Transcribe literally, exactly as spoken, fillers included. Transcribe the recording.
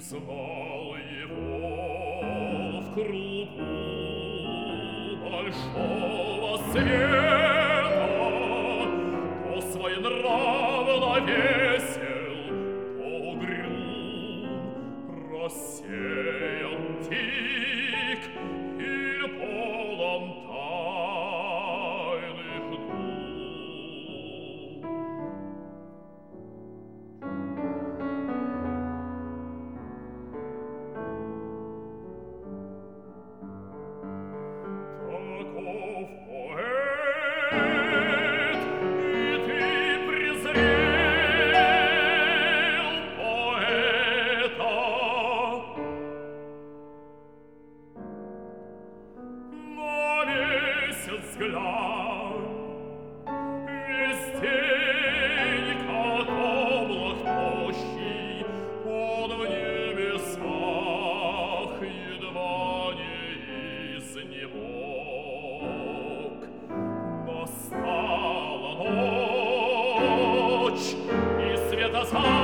звал его в кругу большого света, то своенравно весел, то угрюм, рассеян тик или полон тайных дум. Таков поэт, и ты презрел поэта. На месяц взглянь, весь день, как облак тощий, он в небесах едва не изнемог. Настала ночь, и светозар